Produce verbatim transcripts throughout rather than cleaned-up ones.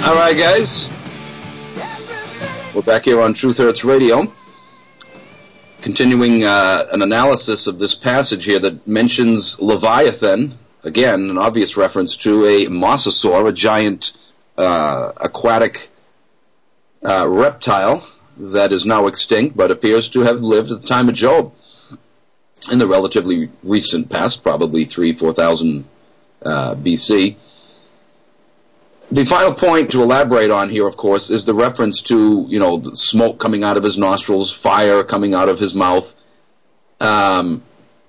All right, guys. We're back here on Truth Hurts Radio, continuing uh, an analysis of this passage here that mentions Leviathan. Again, an obvious reference to a mosasaur, a giant uh, aquatic uh, reptile that is now extinct, but appears to have lived at the time of Job in the relatively recent past, probably three, four thousand uh, B C. The final point to elaborate on here, of course, is the reference to, you know, the smoke coming out of his nostrils, fire coming out of his mouth. Um,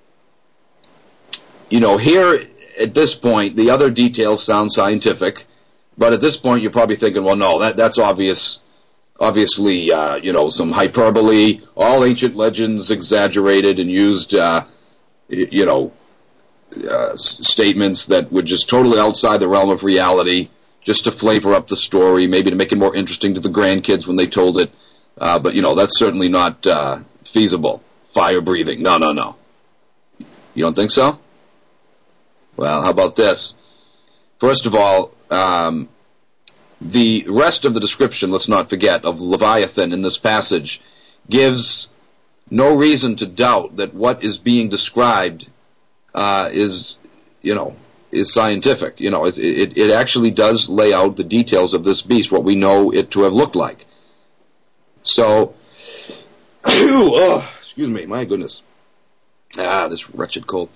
you know, here at this point, the other details sound scientific, but at this point you're probably thinking, well, no, that that's obvious, obviously, uh, you know, some hyperbole, all ancient legends exaggerated and used, uh, you know, uh, statements that were just totally outside the realm of reality, just to flavor up the story, maybe to make it more interesting to the grandkids when they told it. Uh, but, you know, that's certainly not uh, feasible. Fire breathing. No, no, no. You don't think so? Well, how about this? First of all, um, the rest of the description, let's not forget, of Leviathan in this passage gives no reason to doubt that what is being described uh, is, you know, is scientific. You know, it, it, it actually does lay out the details of this beast, what we know it to have looked like. So, oh, excuse me, my goodness. Ah, this wretched cold.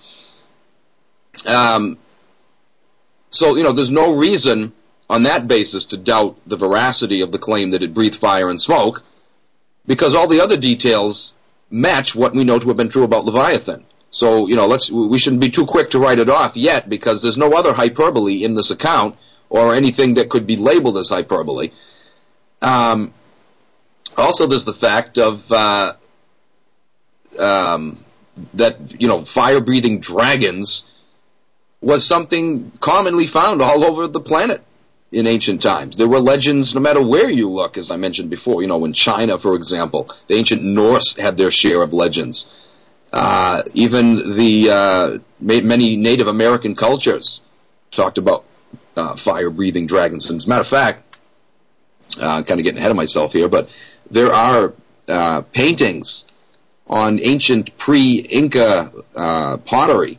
Um, so, you know, there's no reason on that basis to doubt the veracity of the claim that it breathed fire and smoke, because all the other details match what we know to have been true about Leviathan. So, you know, let's, we shouldn't be too quick to write it off yet, because there's no other hyperbole in this account, or anything that could be labeled as hyperbole. Um, also, there's the fact of, uh, um, that, you know, fire-breathing dragons was something commonly found all over the planet in ancient times. There were legends no matter where you look, as I mentioned before. You know, in China, for example, the ancient Norse had their share of legends. Uh, even the uh, many Native American cultures talked about uh, fire-breathing dragons. And as a matter of fact, uh, I'm kind of getting ahead of myself here, but there are uh, paintings on ancient pre-Inca uh, pottery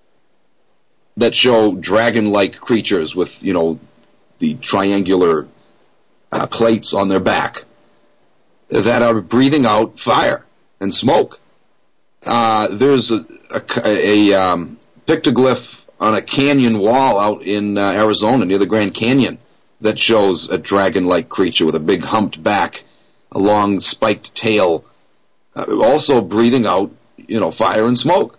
that show dragon-like creatures with, you know, the triangular uh, plates on their back that are breathing out fire and smoke. Uh, there's a, a, a um, pictoglyph on a canyon wall out in uh, Arizona near the Grand Canyon that shows a dragon-like creature with a big humped back, a long spiked tail, uh, also breathing out, you know, fire and smoke.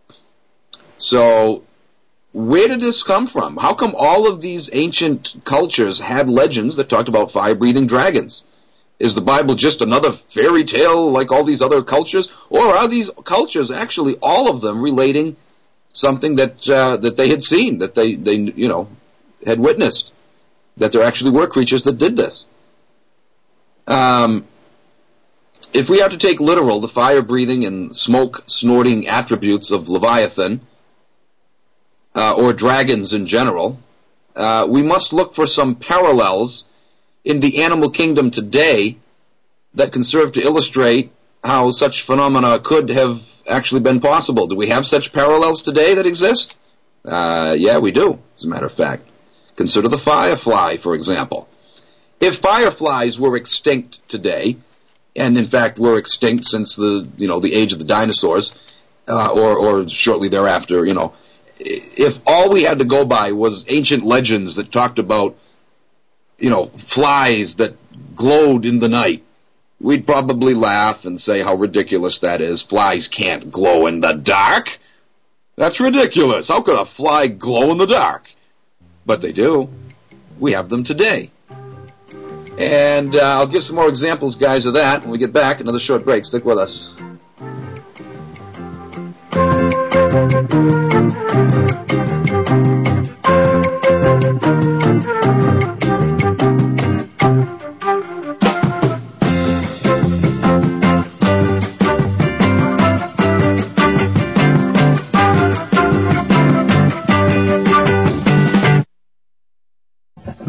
So, where did this come from? How come all of these ancient cultures had legends that talked about fire-breathing dragons? Is the Bible just another fairy tale like all these other cultures? Or are these cultures actually, all of them, relating something that uh, that they had seen, that they, they, you know, had witnessed? That there actually were creatures that did this? Um, if we have to take literal the fire-breathing and smoke-snorting attributes of Leviathan, uh, or dragons in general, uh, we must look for some parallels in the animal kingdom today that can serve to illustrate how such phenomena could have actually been possible. Do we have such parallels today that exist? Uh, yeah, we do, as a matter of fact. Consider the firefly, for example. If fireflies were extinct today, and in fact were extinct since the, you know, the age of the dinosaurs, uh, or, or shortly thereafter, you know, if all we had to go by was ancient legends that talked about, you know, flies that glowed in the night, we'd probably laugh and say how ridiculous that is. Flies can't glow in the dark. That's ridiculous. How could a fly glow in the dark? But they do. We have them today. And uh, I'll give some more examples, guys, of that when we get back. Another short break. Stick with us.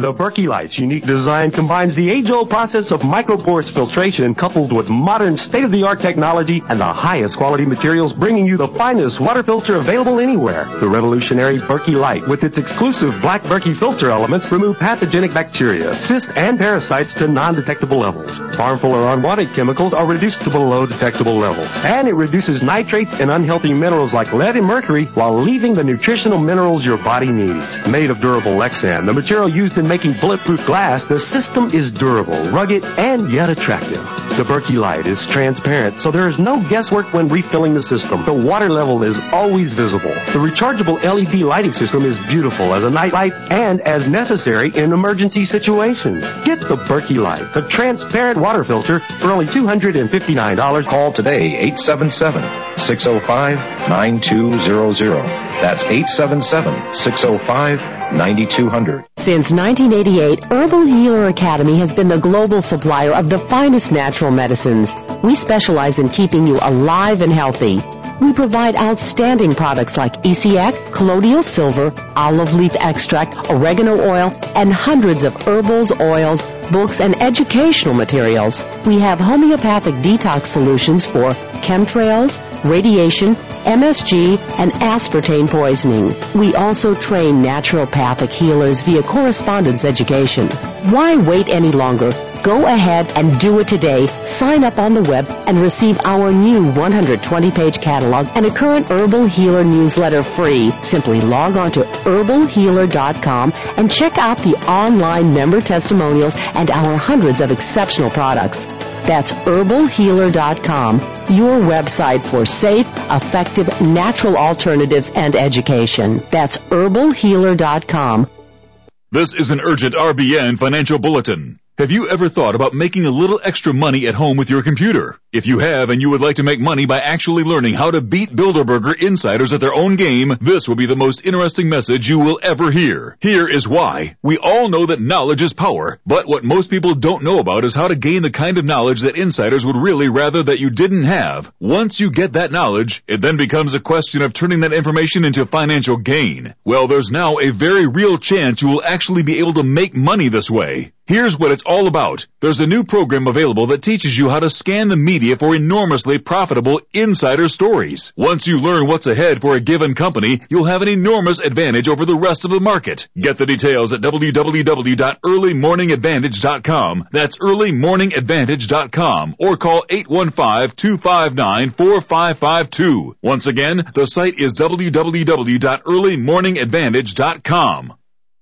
The Berkey Light's unique design combines the age-old process of microporous filtration coupled with modern state-of-the-art technology and the highest quality materials, bringing you the finest water filter available anywhere. The revolutionary Berkey Light, with its exclusive black Berkey filter elements, remove pathogenic bacteria, cysts, and parasites to non-detectable levels. Harmful or unwanted chemicals are reduced to below detectable levels. And it reduces nitrates and unhealthy minerals like lead and mercury while leaving the nutritional minerals your body needs. Made of durable Lexan, the material used in making bulletproof glass, the system is durable, rugged, and yet attractive. The Berkey Light is transparent, so there is no guesswork when refilling the system. The water level is always visible. The rechargeable L E D lighting system is beautiful as a night light and as necessary in emergency situations. Get the Berkey Light, the transparent water filter, for only two hundred fifty-nine dollars. Call today, eight seven seven, six oh five, nine two zero zero. That's eight seven seven, six oh five, nine two zero zero. Since nineteen eighty-eight, Herbal Healer Academy has been the global supplier of the finest natural medicines. We specialize in keeping you alive and healthy. We provide outstanding products like E C X, colloidal silver, olive leaf extract, oregano oil, and hundreds of herbals, oils, books, and educational materials. We have homeopathic detox solutions for chemtrails, radiation, M S G, and aspartame poisoning. We also train naturopathic healers via correspondence education. Why wait any longer? Go ahead and do it today. Sign up on the web and receive our new one hundred twenty page catalog and a current Herbal Healer newsletter free. Simply log on to herbal healer dot com and check out the online member testimonials and our hundreds of exceptional products. That's herbal healer dot com, your website for safe, effective, natural alternatives and education. That's herbal healer dot com. This is an urgent R B N financial bulletin. Have you ever thought about making a little extra money at home with your computer? If you have and you would like to make money by actually learning how to beat Bilderberger insiders at their own game, this will be the most interesting message you will ever hear. Here is why. We all know that knowledge is power, but what most people don't know about is how to gain the kind of knowledge that insiders would really rather that you didn't have. Once you get that knowledge, it then becomes a question of turning that information into financial gain. Well, there's now a very real chance you will actually be able to make money this way. Here's what it's all about. There's a new program available that teaches you how to scan the media for enormously profitable insider stories. Once you learn what's ahead for a given company, you'll have an enormous advantage over the rest of the market. Get the details at w w w dot early morning advantage dot com. That's early morning advantage dot com, or call eight one five, two five nine, four five five two. Once again, the site is w w w dot early morning advantage dot com.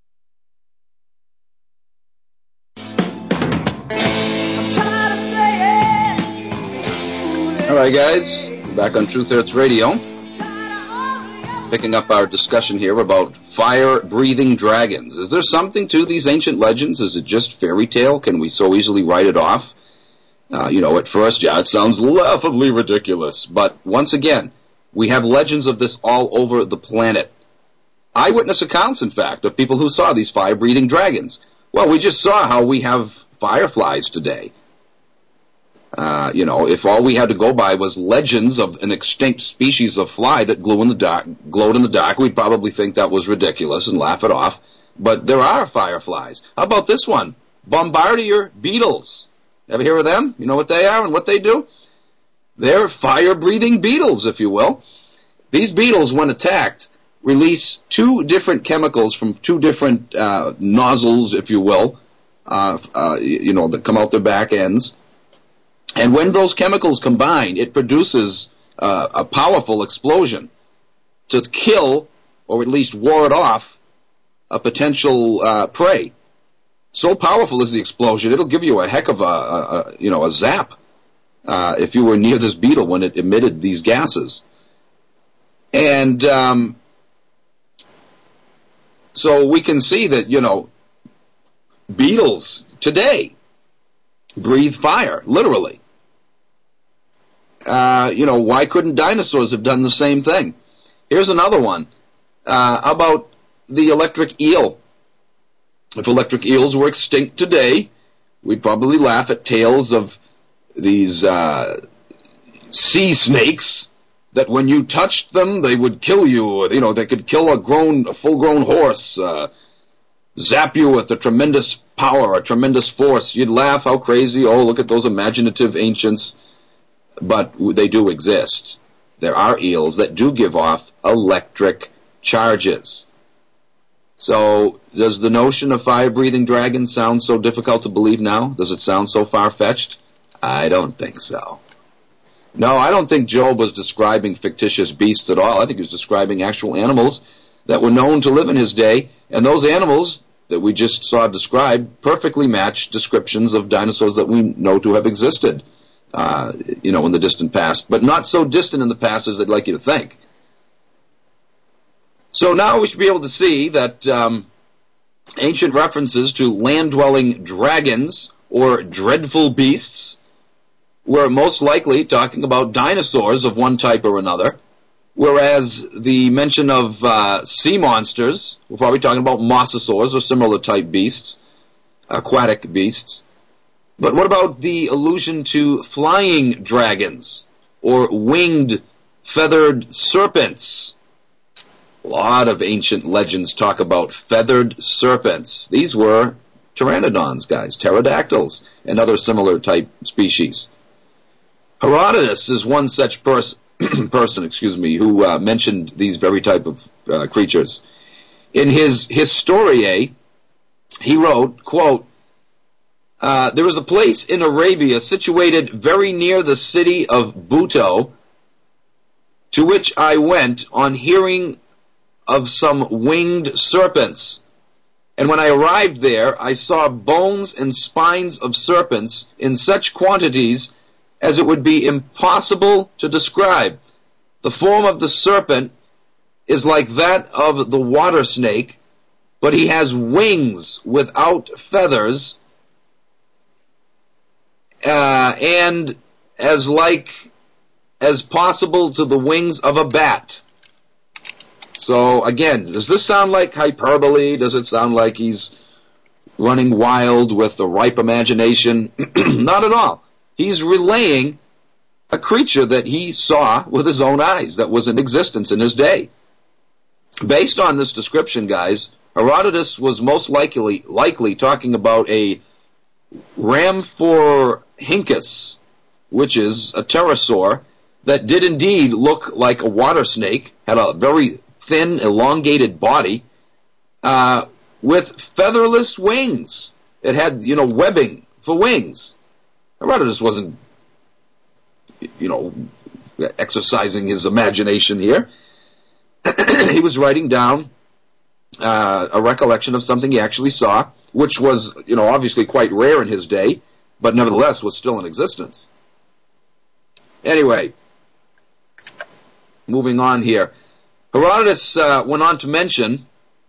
All right, guys, back on Truth Hurts Radio, picking up our discussion here about fire-breathing dragons. Is there something to these ancient legends? Is it just fairy tale? Can we so easily write it off? Uh, you know, at first, yeah, it sounds laughably ridiculous. But once again, we have legends of this all over the planet. Eyewitness accounts, in fact, of people who saw these fire-breathing dragons. Well, we just saw how we have fireflies today. Uh, you know, if all we had to go by was legends of an extinct species of fly that glowed in the dark, glowed in the dark, we'd probably think that was ridiculous and laugh it off. But there are fireflies. How about this one? Bombardier beetles. Ever hear of them? You know what they are and what they do? They're fire-breathing beetles, if you will. These beetles, when attacked, release two different chemicals from two different uh, nozzles, if you will, uh, uh, you know, that come out their back ends. And when those chemicals combine, it produces uh, a powerful explosion to kill, or at least ward off, a potential uh, prey. So powerful is the explosion, it'll give you a heck of a, a, a you know, a zap uh, if you were near this beetle when it emitted these gases. And um, so we can see that, you know, beetles today breathe fire, literally. Uh, you know, why couldn't dinosaurs have done the same thing? Here's another one. Uh, how about the electric eel? If electric eels were extinct today, we'd probably laugh at tales of these uh, sea snakes that when you touched them, they would kill you. Or, you know, they could kill a grown, a full-grown horse. Uh, zap you with a tremendous power, a tremendous force. You'd laugh, how crazy, oh, look at those imaginative ancients. But they do exist. There are eels that do give off electric charges. So, does the notion of fire-breathing dragons sound so difficult to believe now? Does it sound so far-fetched? I don't think so. No, I don't think Job was describing fictitious beasts at all. I think he was describing actual animals that were known to live in his day, and those animals that we just saw described perfectly match descriptions of dinosaurs that we know to have existed, uh, you know, in the distant past, but not so distant in the past as I'd like you to think. So now we should be able to see that um, ancient references to land-dwelling dragons or dreadful beasts were most likely talking about dinosaurs of one type or another, whereas the mention of uh, sea monsters, we're probably talking about mosasaurs or similar type beasts, aquatic beasts. But what about the allusion to flying dragons or winged feathered serpents? A lot of ancient legends talk about feathered serpents. These were pteranodons, guys, pterodactyls, and other similar type species. Herodotus is one such person, person, excuse me, who uh, mentioned these very type of uh, creatures. In his Historiae, he wrote, quote, uh, there is a place in Arabia situated very near the city of Buto, to which I went on hearing of some winged serpents. And when I arrived there, I saw bones and spines of serpents in such quantities as it would be impossible to describe. The form of the serpent is like that of the water snake, but he has wings without feathers, uh, and as like as possible to the wings of a bat. So again, does this sound like hyperbole? Does it sound like he's running wild with a ripe imagination? Not at all. He's relaying a creature that he saw with his own eyes that was in existence in his day. Based on this description, guys, Herodotus was most likely likely talking about a Rhamphorhynchus, which is a pterosaur that did indeed look like a water snake, had a very thin, elongated body, uh, with featherless wings. It had, you know, webbing for wings. Herodotus wasn't, you know, exercising his imagination here. He was writing down uh, a recollection of something he actually saw, which was, you know, obviously quite rare in his day, but nevertheless was still in existence. Anyway, moving on here. Herodotus uh, went on to mention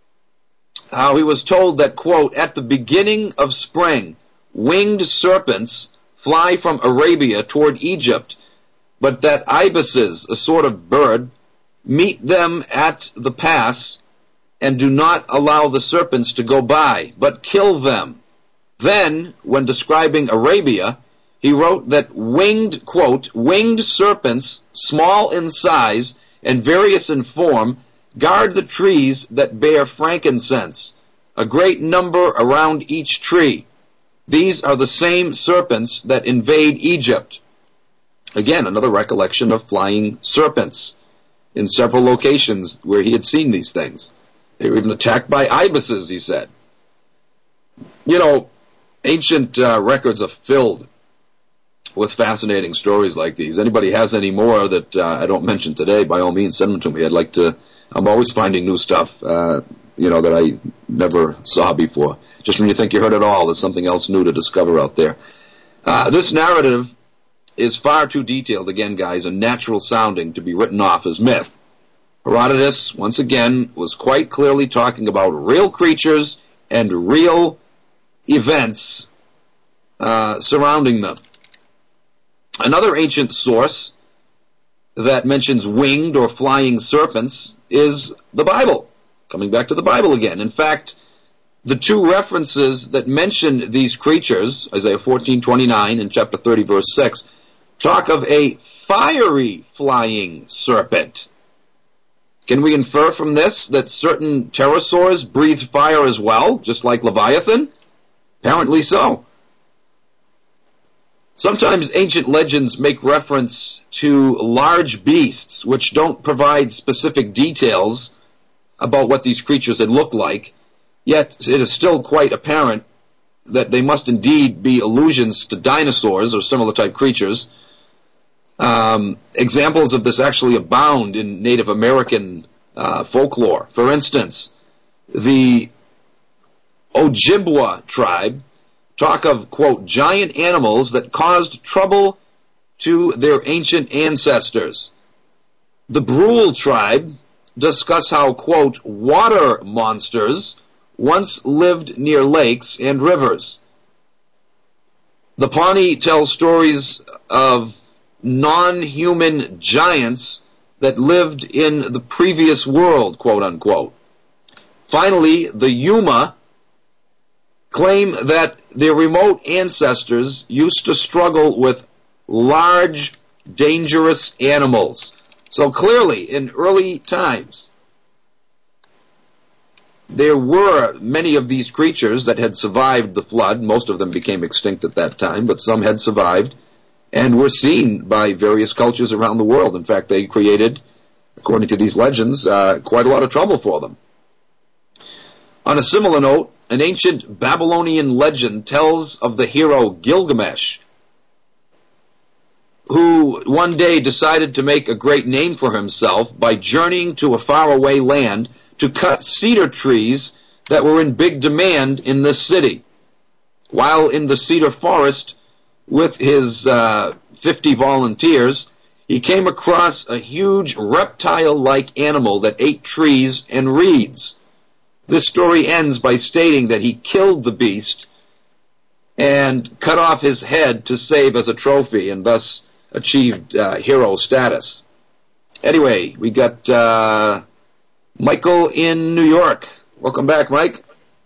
how he was told that, quote, at the beginning of spring, winged serpents fly from Arabia toward Egypt, but that ibises, a sort of bird, meet them at the pass and do not allow the serpents to go by, but kill them. Then, when describing Arabia, he wrote that winged, quote, winged serpents, small in size and various in form, guard the trees that bear frankincense, a great number around each tree. These are the same serpents that invade Egypt. Again, another recollection of flying serpents in several locations where he had seen these things. They were even attacked by ibises, he said. You know, ancient uh, records are filled with fascinating stories like these. Anybody has any more that uh, I don't mention today, by all means, send them to me. I'd like to, I'm always finding new stuff, uh, you know, that I never saw before. Just when you think you heard it all, there's something else new to discover out there. Uh, this narrative is far too detailed, again, guys, and natural sounding to be written off as myth. Herodotus, once again, was quite clearly talking about real creatures and real events uh, surrounding them. Another ancient source that mentions winged or flying serpents is the Bible. Coming back to the Bible again. In fact, the two references that mention these creatures, Isaiah fourteen twenty-nine and chapter thirty verse six, talk of a fiery flying serpent. Can we infer from this that certain pterosaurs breathe fire as well, just like Leviathan? Apparently so. Sometimes ancient legends make reference to large beasts which don't provide specific details about what these creatures had looked like, yet it is still quite apparent that they must indeed be allusions to dinosaurs or similar type creatures. Um, examples of this actually abound in Native American uh, folklore. For instance, the Ojibwa tribe talk of, quote, giant animals that caused trouble to their ancient ancestors. The Brule tribe discuss how, quote, water monsters once lived near lakes and rivers. The Pawnee tells stories of non-human giants that lived in the previous world, quote unquote. Finally, the Yuma claim that their remote ancestors used to struggle with large, dangerous animals. So clearly, in early times, there were many of these creatures that had survived the flood. Most of them became extinct at that time, but some had survived and were seen by various cultures around the world. In fact, they created, according to these legends, uh, quite a lot of trouble for them. On a similar note, an ancient Babylonian legend tells of the hero Gilgamesh, who one day decided to make a great name for himself by journeying to a faraway land to cut cedar trees that were in big demand in this city. While in the cedar forest with his uh, fifty volunteers, he came across a huge reptile-like animal that ate trees and reeds. This story ends by stating that he killed the beast and cut off his head to save as a trophy, and thus achieved uh, hero status. Anyway, we got uh, Michael in New York. Welcome back, Mike.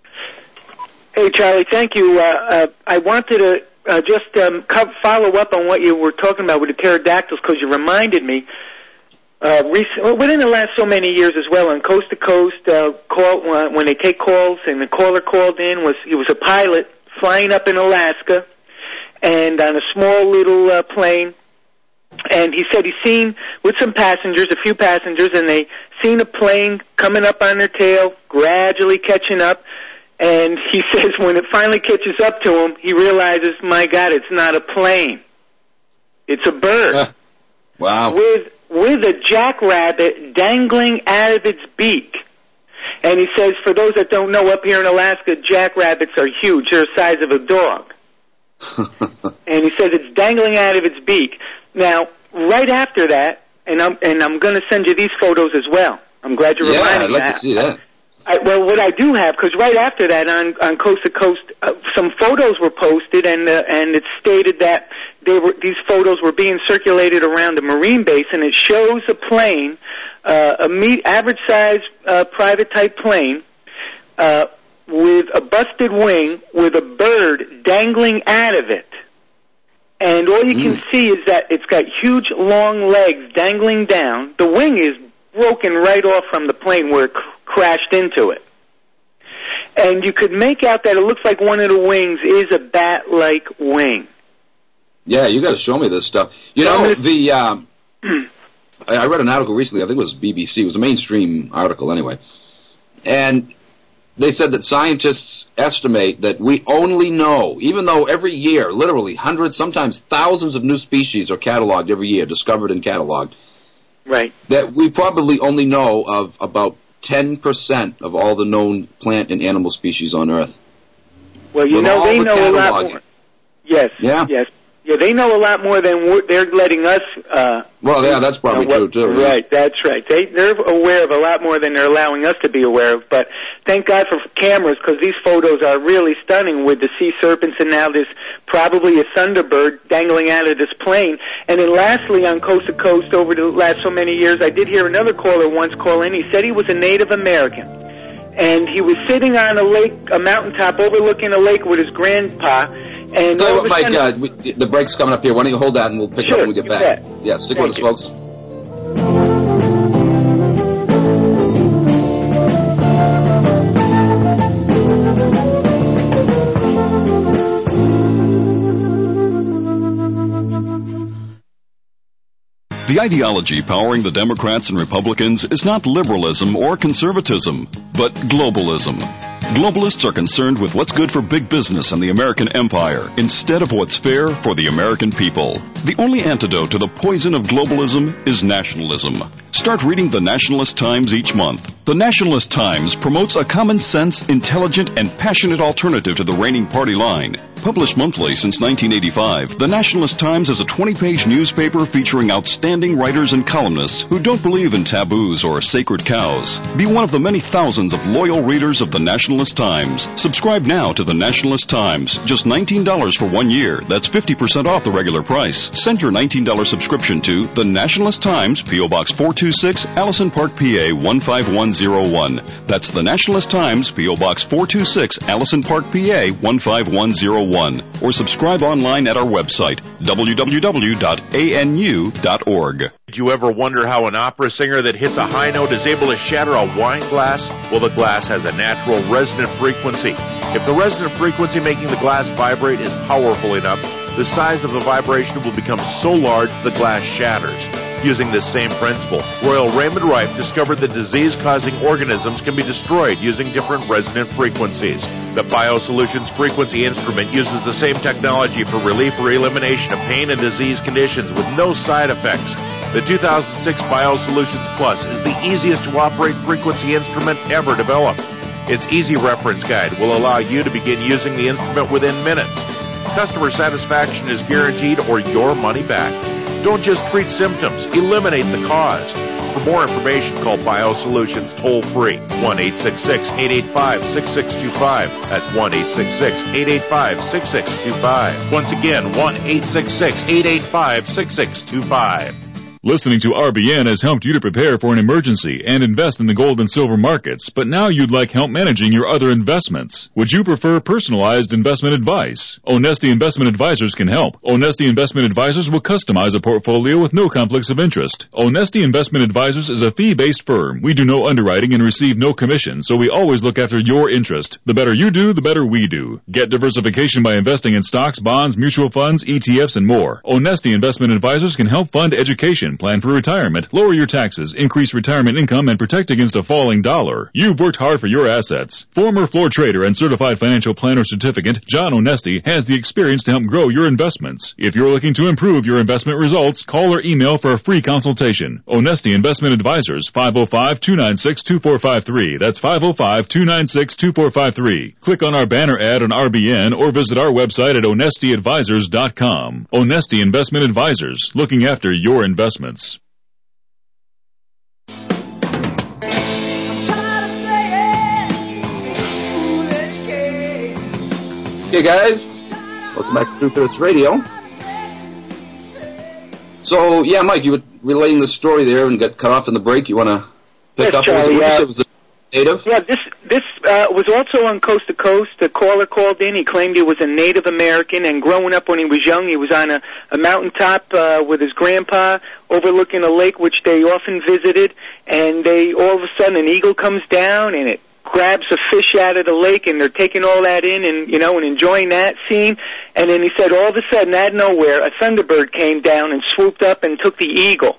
Hey, Charlie, thank you. Uh, uh, I wanted to uh, just um, co- follow up on what you were talking about with the pterodactyls, because you reminded me, uh, recent, well, within the last so many years as well, on Coast to Coast, uh, call, uh, when they take calls, and the caller called in, was he was a pilot flying up in Alaska, and on a small little uh, plane, and he said he's seen, with some passengers, a few passengers, and they seen a plane coming up on their tail, gradually catching up, and he says when it finally catches up to him, he realizes, my God, it's not a plane. It's a bird. Uh, wow. With, with a jackrabbit dangling out of its beak. And he says, for those that don't know, up here in Alaska, jackrabbits are huge. They're the size of a dog. And he says it's dangling out of its beak. Now, right after that, and I'm and I'm going to send you these photos as well. I'm glad you're yeah, reminding me. Yeah, I'd like to see that. I, well, what I do have, because right after that, on on Coast to Coast, uh, some photos were posted, and uh, and it stated that they were these photos were being circulated around the Marine base, and it shows a plane, uh, a me- average-sized uh, private-type plane, uh, with a busted wing, with a bird dangling out of it. And all you mm. can see is that it's got huge, long legs dangling down. The wing is broken right off from the plane where it c- crashed into it. And you could make out that it looks like one of the wings is a bat-like wing. Yeah, you got to show me this stuff. You so know, gonna... the um, I read an article recently, I think it was B B C, it was a mainstream article anyway, and they said that scientists estimate that we only know, even though every year, literally hundreds, sometimes thousands of new species are cataloged every year, discovered and cataloged, right? That we probably only know of about ten percent of all the known plant and animal species on Earth. Well, you With know, they the know a lot more. Yes, yeah. yes. Yeah, they know a lot more than we're, they're letting us. Uh, well, yeah, that's probably know what, true too. Right, yeah. That's right. They they're aware of a lot more than they're allowing us to be aware of. But thank God for cameras, because these photos are really stunning with the sea serpents, and now there's probably a thunderbird dangling out of this plane. And then lastly, on Coast to Coast, over the last so many years, I did hear another caller once call in. He said he was a Native American, and he was sitting on a lake, a mountaintop overlooking a lake with his grandpa. And tell you what, Mike, uh, we, the break's coming up here. Why don't you hold that and we'll pick sure, up when we get back. Bet. Yeah, stick Thank with us, you. folks. The ideology powering the Democrats and Republicans is not liberalism or conservatism, but globalism. Globalists are concerned with what's good for big business and the American empire instead of what's fair for the American people. The only antidote to the poison of globalism is nationalism. Start reading the Nationalist Times each month. The Nationalist Times promotes a common sense, intelligent, and passionate alternative to the reigning party line. Published monthly since nineteen eighty-five, the Nationalist Times is a twenty-page newspaper featuring outstanding writers and columnists who don't believe in taboos or sacred cows. Be one of the many thousands of loyal readers of the Nationalist Times. Subscribe now to the Nationalist Times. Just nineteen dollars for one year. That's fifty percent off the regular price. Send your nineteen dollars subscription to the Nationalist Times, P O. Box four two six, Allison Park, P A one five one zero one. That's the Nationalist Times, P O. Box four two six, Allison Park, P A one five one zero one. Or subscribe online at our website, w w w dot a n u dot org. Did you ever wonder how an opera singer that hits a high note is able to shatter a wine glass? Well, the glass has a natural resonant frequency. If the resonant frequency making the glass vibrate is powerful enough, the size of the vibration will become so large the glass shatters. Using this same principle, Royal Raymond Rife discovered that disease-causing organisms can be destroyed using different resonant frequencies. The BioSolutions Frequency Instrument uses the same technology for relief or elimination of pain and disease conditions with no side effects. The two thousand six BioSolutions Plus is the easiest to operate frequency instrument ever developed. Its easy reference guide will allow you to begin using the instrument within minutes. Customer satisfaction is guaranteed or your money back. Don't just treat symptoms, eliminate the cause. For more information, call BioSolutions toll-free, one eight six six, eight eight five, six six two five. That's one eight six six, eight eight five, six six two five. Once again, one eight six six, eight eight five, six six two five. Listening to R B N has helped you to prepare for an emergency and invest in the gold and silver markets, but now you'd like help managing your other investments. Would you prefer personalized investment advice? Onesti Investment Advisors can help. Onesti Investment Advisors will customize a portfolio with no conflicts of interest. Onesti Investment Advisors is a fee-based firm. We do no underwriting and receive no commission, so we always look after your interest. The better you do, the better we do. Get diversification by investing in stocks, bonds, mutual funds, E T Fs, and more. Onesti Investment Advisors can help fund education, plan for retirement, lower your taxes, increase retirement income, and protect against a falling dollar. You've worked hard for your assets. Former floor trader and certified financial planner certificate, John Onesti, has the experience to help grow your investments. If you're looking to improve your investment results, call or email for a free consultation. Onesti Investment Advisors, five oh five, two nine six, two four five three. That's five oh five, two nine six, two four five three. Click on our banner ad on R B N or visit our website at onesti advisors dot com. Onesti Investment Advisors, looking after your investments. Hey guys, welcome back to Two-Thirds Radio. So, yeah, Mike, you were relaying the story there and got cut off in the break. You want to pick yes, up? Charlie, was it, uh, was it native? Yeah, this this uh, was also on Coast to Coast. The caller called in. He claimed he was a Native American, and growing up when he was young, he was on a, a mountaintop uh, with his grandpa overlooking a lake which they often visited, and they all of a sudden an eagle comes down and it grabs a fish out of the lake, and they're taking all that in and, you know, and enjoying that scene. And then he said all of a sudden, out of nowhere, a thunderbird came down and swooped up and took the eagle.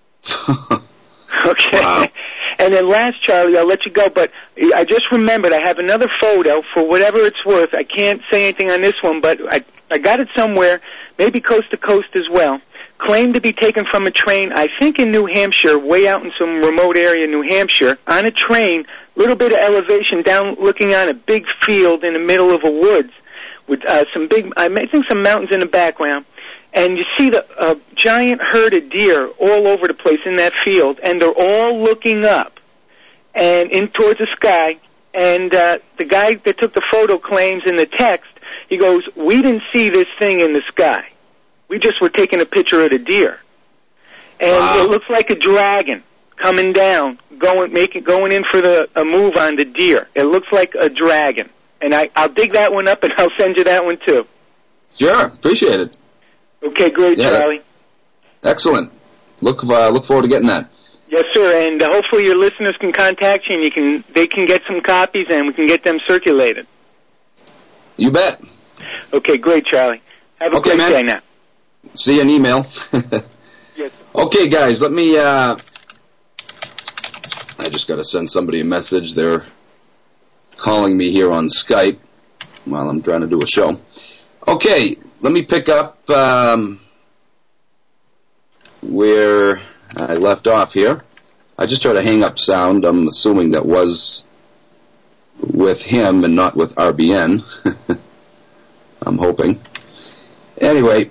Okay. Wow. And then last, Charlie, I'll let you go, but I just remembered I have another photo for whatever it's worth. I can't say anything on this one, but I, I got it somewhere, maybe Coast to Coast as well. Claimed to be taken from a train, I think in New Hampshire, way out in some remote area in New Hampshire, on a train, little bit of elevation down, looking on a big field in the middle of a woods with uh, some big, I think some mountains in the background. And you see the uh, giant herd of deer all over the place in that field, and they're all looking up and in towards the sky. And uh, the guy that took the photo claims in the text, he goes, "We didn't see this thing in the sky. We just were taking a picture of the deer." And wow. It looks like a dragon coming down, going making going in for the a move on the deer. It looks like a dragon. And I, I'll dig that one up, and I'll send you that one too. Sure, appreciate it. Okay, great, yeah, Charlie. Excellent. Look uh, look forward to getting that. Yes, sir. And uh, hopefully your listeners can contact you, and you can they can get some copies, and we can get them circulated. You bet. Okay, great, Charlie. Have a okay, great man. day now. See you an email. Yes. Okay, guys, let me, uh, I just got to send somebody a message. They're calling me here on Skype while I'm trying to do a show. Okay, let me pick up um, where I left off here. I just tried to hang up sound. I'm assuming that was with him and not with R B N. I'm hoping. Anyway,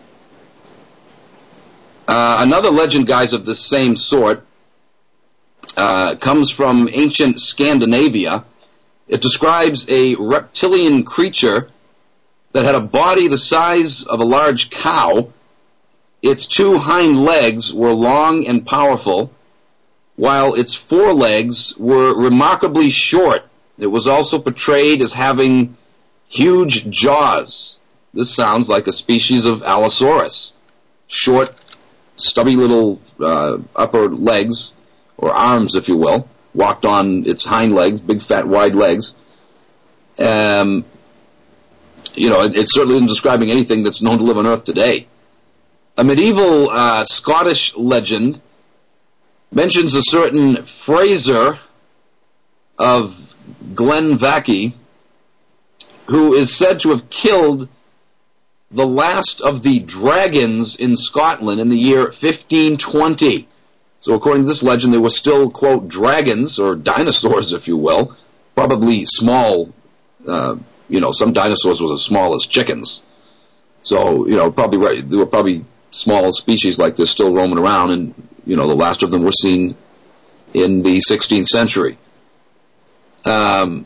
uh, another legend, guys, of the same sort uh, comes from ancient Scandinavia. It describes a reptilian creature that had a body the size of a large cow. Its two hind legs were long and powerful, while its forelegs were remarkably short. It was also portrayed as having huge jaws. This sounds like a species of Allosaurus. Short, stubby little uh, upper legs, or arms, if you will, walked on its hind legs, big, fat, wide legs. Um, you know, it, it certainly isn't describing anything that's known to live on Earth today. A medieval uh, Scottish legend mentions a certain Fraser of Glenvackie, who is said to have killed the last of the dragons in Scotland in the year fifteen twenty. So according to this legend, there were still, quote, dragons, or dinosaurs, if you will, probably small, uh, you know, some dinosaurs were as small as chickens. So, you know, probably right, there were probably small species like this still roaming around, and, you know, the last of them were seen in the sixteenth century. Um,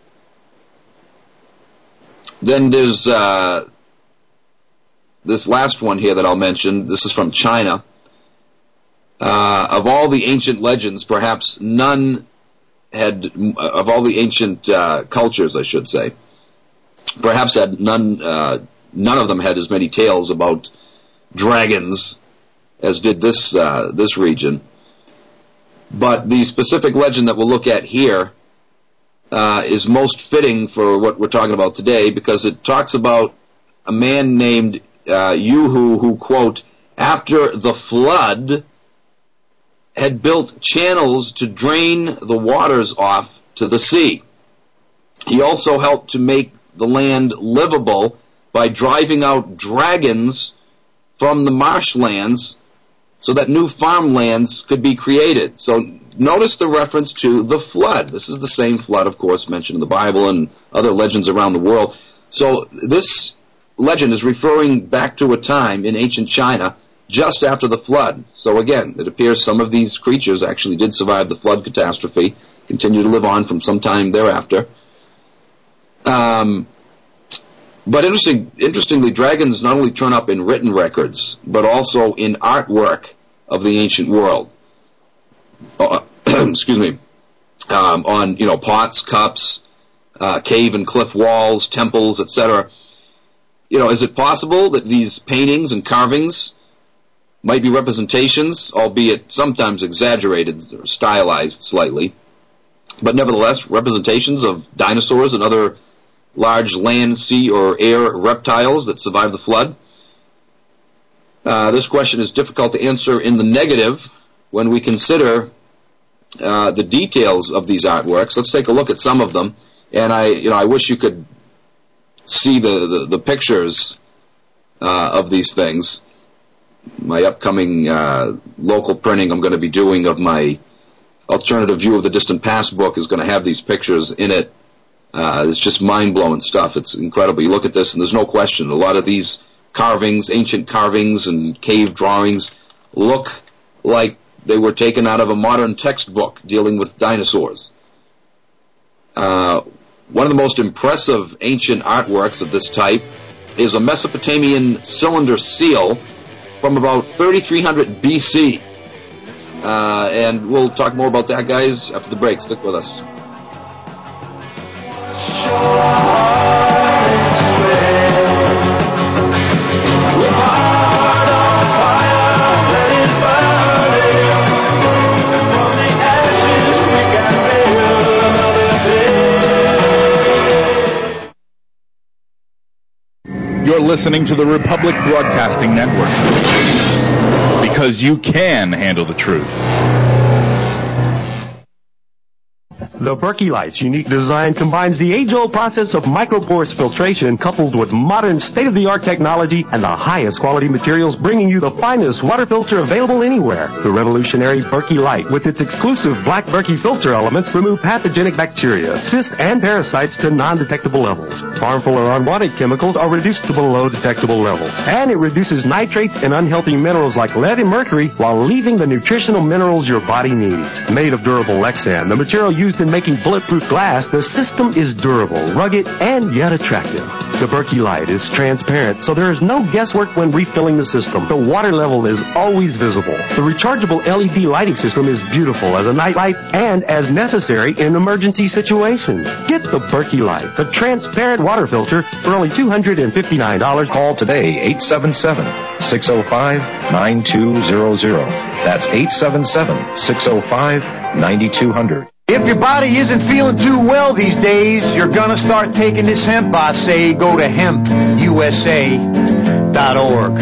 then there's uh, this last one here that I'll mention. This is from China. Uh, of all the ancient legends, perhaps none had, of all the ancient uh, cultures, I should say, perhaps had none, uh, none of them had as many tales about dragons as did this uh, this region. But the specific legend that we'll look at here uh, is most fitting for what we're talking about today, because it talks about a man named uh, Yuhu who, quote, after the flood had built channels to drain the waters off to the sea. He also helped to make the land livable by driving out dragons from the marshlands so that new farmlands could be created. So notice the reference to the flood. This is the same flood, of course, mentioned in the Bible and other legends around the world. So this legend is referring back to a time in ancient China just after the flood. So again, it appears some of these creatures actually did survive the flood catastrophe, continue to live on from some time thereafter. Um, but interesting, interestingly, dragons not only turn up in written records, but also in artwork of the ancient world. Uh, excuse me. Um, on, you know, pots, cups, uh, cave and cliff walls, temples, et cetera. You know, is it possible that these paintings and carvings might be representations, albeit sometimes exaggerated or stylized slightly, but nevertheless representations of dinosaurs and other large land, sea, or air reptiles that survived the flood? Uh, this question is difficult to answer in the negative when we consider uh, the details of these artworks. Let's take a look at some of them, and I, you know, I wish you could see the the, the pictures uh, of these things. My upcoming uh, local printing I'm going to be doing of my Alternative View of the Distant Past book is going to have these pictures in it. Uh, it's just mind-blowing stuff. It's incredible. You look at this, and there's no question. A lot of these carvings, ancient carvings and cave drawings, look like they were taken out of a modern textbook dealing with dinosaurs. Uh, one of the most impressive ancient artworks of this type is a Mesopotamian cylinder seal from about thirty-three hundred B C. Uh, and we'll talk more about that, guys, after the break. Stick with us. You're listening to the Republic Broadcasting Network. because you can handle the truth. The Berkey Light's unique design combines the age-old process of micropores filtration coupled with modern state-of-the-art technology and the highest quality materials, bringing you the finest water filter available anywhere. The revolutionary Berkey Light, with its exclusive black Berkey filter elements, remove pathogenic bacteria, cysts, and parasites to non-detectable levels. Harmful or unwanted chemicals are reduced to below detectable levels. And it reduces nitrates and unhealthy minerals like lead and mercury while leaving the nutritional minerals your body needs. Made of durable Lexan, the material used in making bulletproof glass, the system is durable, rugged, and yet attractive. The Berkey Light is transparent, so there is no guesswork when refilling the system. The water level is always visible. The rechargeable L E D lighting system is beautiful as a night light and as necessary in emergency situations. Get the Berkey Light, the transparent water filter, for only two hundred fifty-nine dollars. Call today, eight seven seven, six oh five, nine two zero zero. That's eight seven seven, six oh five, nine two hundred. If your body isn't feeling too well these days, you're gonna start taking this hemp, I say. Go to hemp U S A dot org.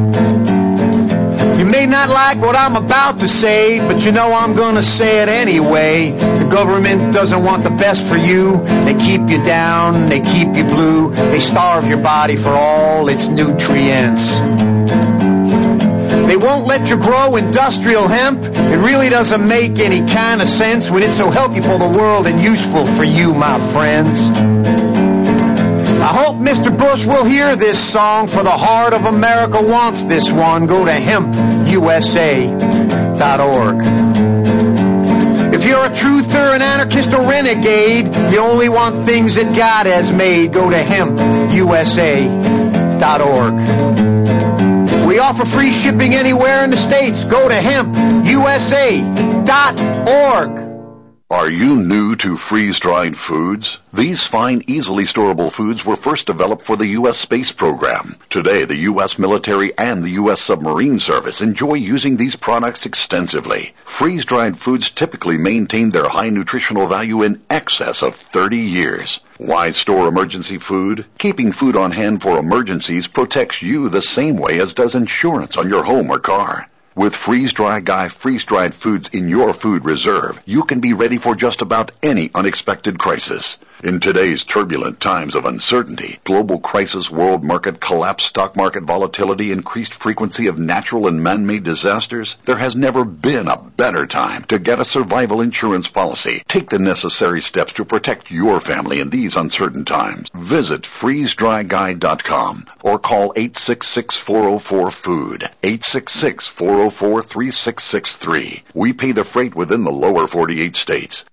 You may not like what I'm about to say, but you know I'm gonna say it anyway. The government doesn't want the best for you. They keep you down, they keep you blue. They starve your body for all its nutrients. They won't let you grow industrial hemp. It really doesn't make any kind of sense when it's so healthy for the world and useful for you, my friends. I hope Mister Bush will hear this song, for the heart of America wants this one. Go to hemp U S A dot org. If you're a truther, an anarchist, or renegade, you only want things that God has made. Go to hemp U S A dot org. We offer free shipping anywhere in the States. Go to hemp U S A dot org. Are you new to freeze-dried foods? These fine, easily storable foods were first developed for the U S space program. Today, the U S military and the U S submarine service enjoy using these products extensively. Freeze-dried foods typically maintain their high nutritional value in excess of thirty years. Why store emergency food? Keeping food on hand for emergencies protects you the same way as does insurance on your home or car. With Freeze-Dry Guy freeze-dried foods in your food reserve, you can be ready for just about any unexpected crisis. In today's turbulent times of uncertainty, global crisis, world market collapse, stock market volatility, increased frequency of natural and man-made disasters, there has never been a better time to get a survival insurance policy. Take the necessary steps to protect your family in these uncertain times. Visit freeze dry guy dot com or call eight six six, four oh four, food, eight six six, four oh four, three six six three. We pay the freight within the lower forty-eight states.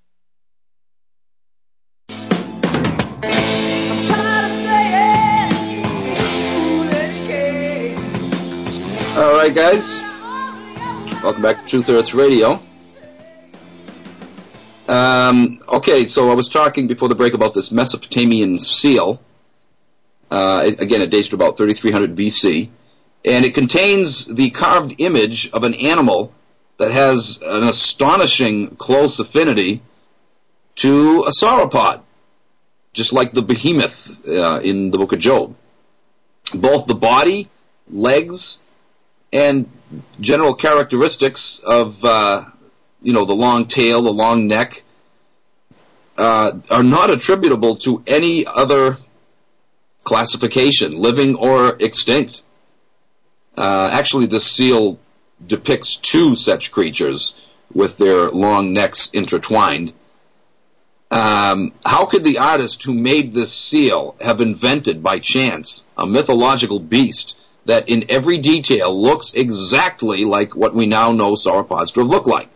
All right, guys. Welcome back to Truth Earth Radio. Um, okay, so I was talking before the break about this Mesopotamian seal. Uh, it, again, it dates to about thirty-three hundred B C. And it contains the carved image of an animal that has an astonishing close affinity to a sauropod, just like the behemoth uh, in the book of Job. Both the body, legs, and general characteristics of, uh, you know, the long tail, the long neck, uh, are not attributable to any other classification, living or extinct. Uh, actually, this seal depicts two such creatures with their long necks intertwined. Um, how could the artist who made this seal have invented by chance a mythological beast that in every detail looks exactly like what we now know sauropods to have looked like?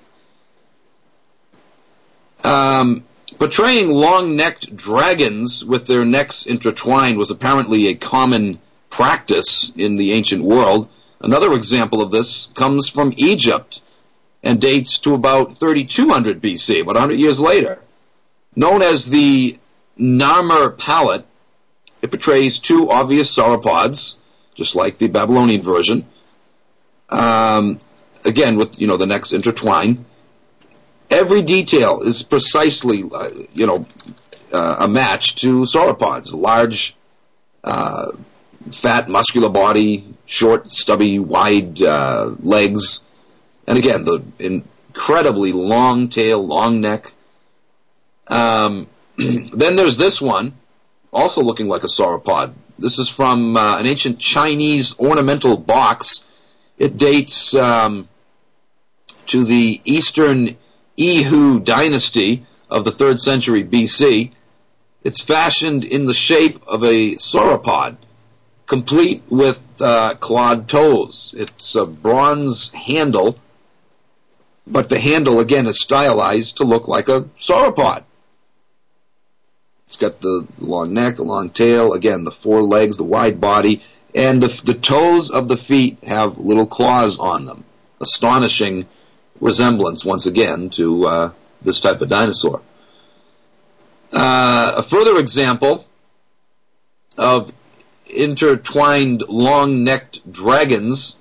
Um, portraying long-necked dragons with their necks intertwined was apparently a common practice in the ancient world. Another example of this comes from Egypt and dates to about thirty-two hundred B C, about one hundred years later. Known as the Narmer palette, it portrays two obvious sauropods, just like the Babylonian version. Um, again, with, you know, the necks intertwined. Every detail is precisely, uh, you know, uh, a match to sauropods. Large, uh, fat, muscular body, short, stubby, wide uh, legs, and again, the incredibly long tail, long neck. Um, then there's this one, also looking like a sauropod. This is from uh, an ancient Chinese ornamental box. It dates um, to the Eastern Ehu dynasty of the third century B C. It's fashioned in the shape of a sauropod, complete with uh, clawed toes. It's a bronze handle, but the handle, again, is stylized to look like a sauropod. It's got the long neck, the long tail, again, the four legs, the wide body, and the, the toes of the feet have little claws on them. Astonishing resemblance, once again, to uh, this type of dinosaur. Uh, a further example of intertwined long-necked dragons,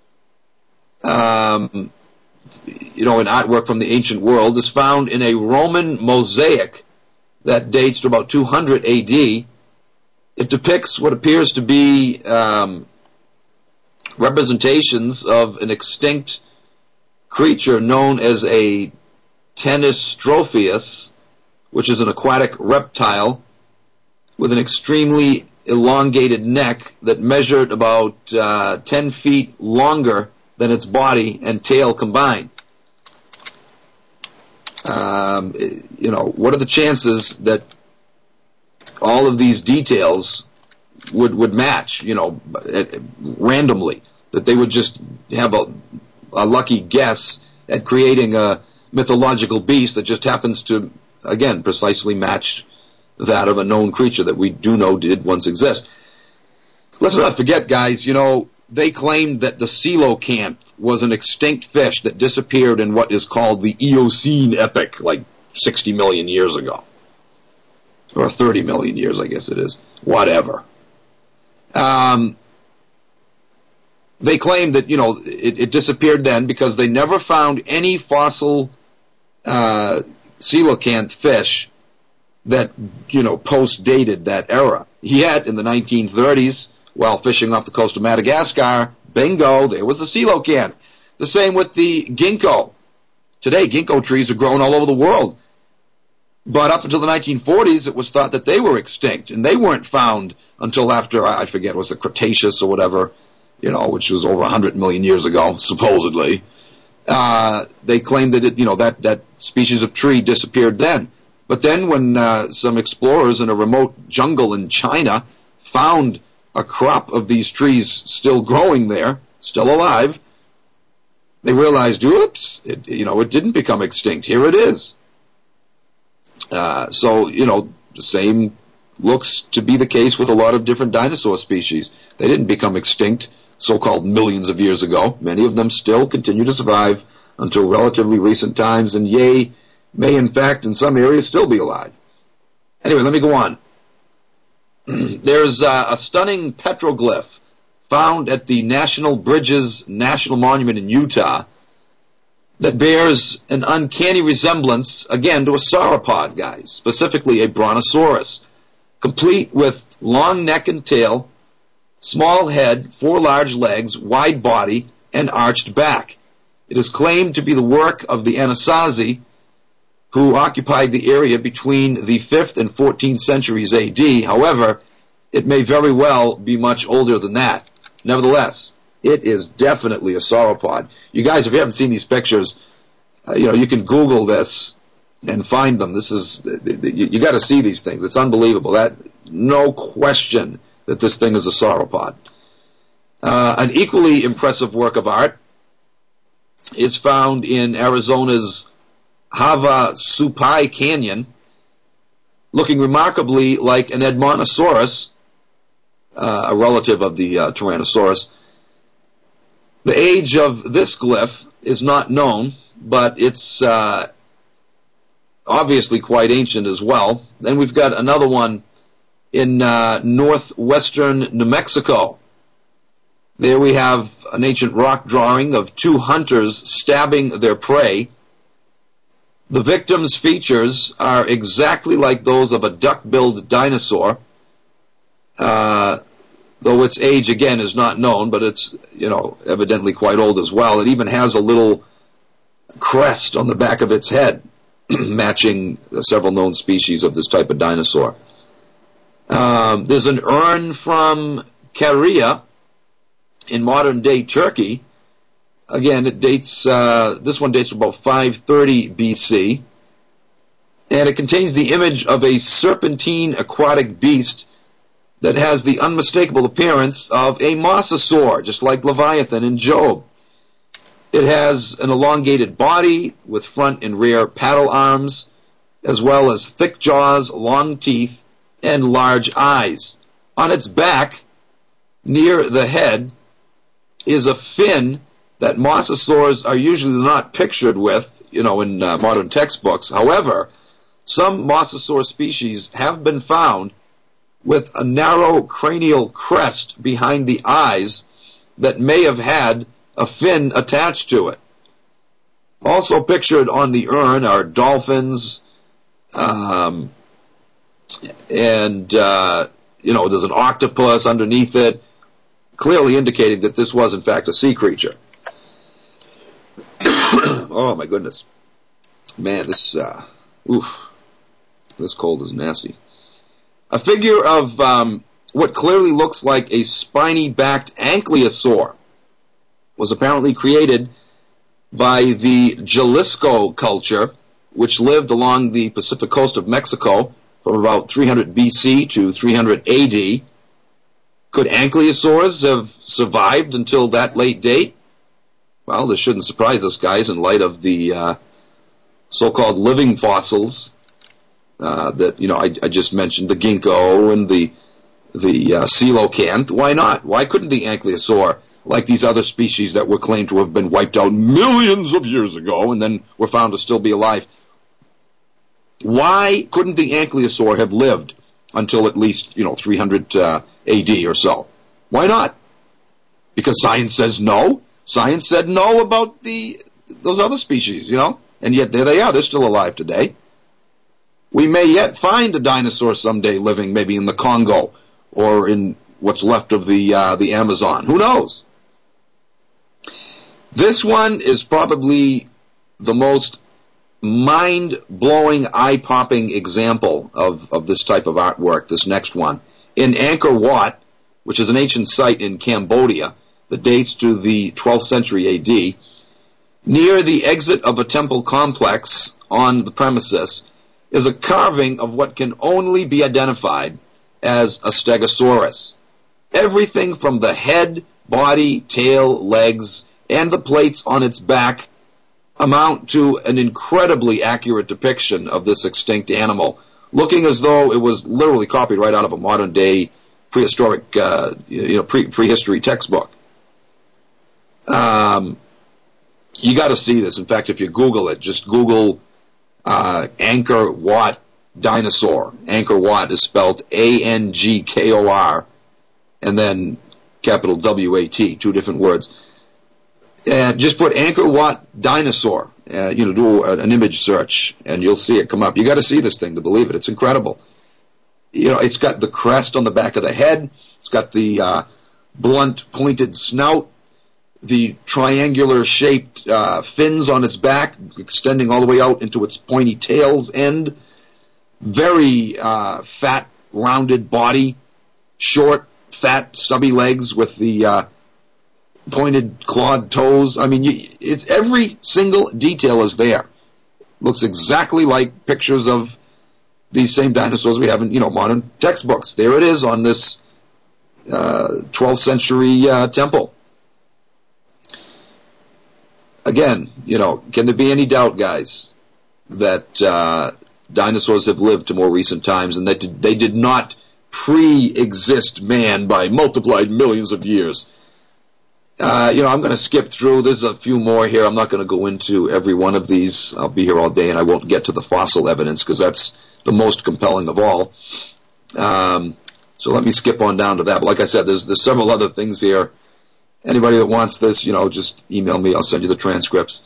um, you know, in artwork from the ancient world, is found in a Roman mosaic that dates to about two hundred A D. It depicts what appears to be um, representations of an extinct creature known as a Tenistropheus, which is an aquatic reptile with an extremely elongated neck that measured about uh, ten feet longer than its body and tail combined. Um, you know, what are the chances that all of these details would, would match, you know, randomly, that they would just have a, a lucky guess at creating a mythological beast that just happens to, again, precisely match that of a known creature that we do know did once exist. Let's not forget, guys, you know, they claimed that the coelacanth was an extinct fish that disappeared in what is called the Eocene epoch, like sixty million years ago. Or thirty million years, I guess it is. Whatever. Um, they claimed that, you know, it, it disappeared then because they never found any fossil uh, coelacanth fish that, you know, post-dated that era. Yet, in the nineteen thirties, while fishing off the coast of Madagascar, bingo, there was the coelacanth. The same with the ginkgo. Today, ginkgo trees are grown all over the world. But up until the nineteen forties, it was thought that they were extinct, and they weren't found until after, I forget, was the Cretaceous or whatever, you know, which was over one hundred million years ago, supposedly. Uh, they claimed that, it, you know, that, that species of tree disappeared then. But then when uh, some explorers in a remote jungle in China found a crop of these trees still growing there, still alive, they realized, oops, it, you know, it didn't become extinct. Here it is. Uh, so, you know, the same looks to be the case with a lot of different dinosaur species. They didn't become extinct, so-called millions of years ago. Many of them still continue to survive until relatively recent times, and yea, may in fact in some areas still be alive. Anyway, let me go on. There's uh, a stunning petroglyph found at the National Bridges National Monument in Utah that bears an uncanny resemblance, again, to a sauropod, guys, specifically a brontosaurus, complete with long neck and tail, small head, four large legs, wide body, and arched back. It is claimed to be the work of the Anasazi, who occupied the area between the fifth and fourteenth centuries A D. However, it may very well be much older than that. Nevertheless, it is definitely a sauropod. You guys, if you haven't seen these pictures, uh, you know, you can Google this and find them. This is, you, you got to see these things. It's unbelievable. That, no question that this thing is a sauropod. Uh, an equally impressive work of art is found in Arizona's Havasupai Canyon, looking remarkably like an Edmontosaurus, uh, a relative of the uh, Tyrannosaurus. The age of this glyph is not known, but it's uh, obviously quite ancient as well. Then we've got another one in uh, northwestern New Mexico. There we have an ancient rock drawing of two hunters stabbing their prey. The victim's features are exactly like those of a duck-billed dinosaur. Uh, though its age, again, is not known, but it's, you know, evidently quite old as well. It even has a little crest on the back of its head, matching several known species of this type of dinosaur. Um, there's an urn from Caria in modern-day Turkey. Again, it dates, uh, this one dates from about five thirty B C, and it contains the image of a serpentine aquatic beast that has the unmistakable appearance of a mosasaur, just like Leviathan in Job. It has an elongated body with front and rear paddle arms, as well as thick jaws, long teeth, and large eyes. On its back, near the head, is a fin that mosasaurs are usually not pictured with, you know, in uh, modern textbooks. However, some mosasaur species have been found with a narrow cranial crest behind the eyes that may have had a fin attached to it. Also pictured on the urn are dolphins, um, and, uh, you know, there's an octopus underneath it, clearly indicating that this was, in fact, a sea creature. Oh, my goodness. Man, this, uh, oof, this cold is nasty. A figure of um, what clearly looks like a spiny-backed ankylosaur was apparently created by the Jalisco culture, which lived along the Pacific coast of Mexico from about three hundred B C to three hundred A D. Could ankylosaurs have survived until that late date? Well, this shouldn't surprise us, guys, in light of the uh, so-called living fossils uh, that, you know, I, I just mentioned, the ginkgo and the the uh, coelacanth. Why not? Why couldn't the ankylosaur, like these other species that were claimed to have been wiped out millions of years ago and then were found to still be alive, why couldn't the ankylosaur have lived until at least, you know, three hundred uh, A D or so? Why not? Because science says no. Science said no about the those other species, you know, and yet there they are. They're still alive today. We may yet find a dinosaur someday living maybe in the Congo or in what's left of the uh, the Amazon. Who knows? This one is probably the most mind-blowing, eye-popping example of, of this type of artwork, this next one. In Angkor Wat, which is an ancient site in Cambodia that dates to the twelfth century A D, near the exit of a temple complex on the premises is a carving of what can only be identified as a Stegosaurus. Everything from the head, body, tail, legs, and the plates on its back amount to an incredibly accurate depiction of this extinct animal, looking as though it was literally copied right out of a modern-day prehistoric, uh, you know, pre- prehistory textbook. Um, you got to see this. In fact, if you Google it, just Google uh, Angkor Wat dinosaur. Angkor Wat is spelled A N G K O R, and then capital W A T, two different words. And just put Angkor Wat dinosaur, uh, you know, do a, an image search, and you'll see it come up. You got to see this thing to believe it. It's incredible. You know, it's got the crest on the back of the head. It's got the uh, blunt, pointed snout, the triangular-shaped uh, fins on its back, extending all the way out into its pointy tail's end. Very uh, fat, rounded body, short, fat, stubby legs with the uh, pointed clawed toes. I mean, you, it's every single detail is there. Looks exactly like pictures of these same dinosaurs we have in, you know, modern textbooks. There it is on this uh, twelfth century uh, temple. Again, you know, can there be any doubt, guys, that uh, dinosaurs have lived to more recent times and that they did not pre-exist man by multiplied millions of years? Uh, you know, I'm going to skip through. There's a few more here. I'm not going to go into every one of these. I'll be here all day, and I won't get to the fossil evidence because that's the most compelling of all. Um, so let me skip on down to that. But like I said, there's there's several other things here. Anybody that wants this, you know, just email me. I'll send you the transcripts.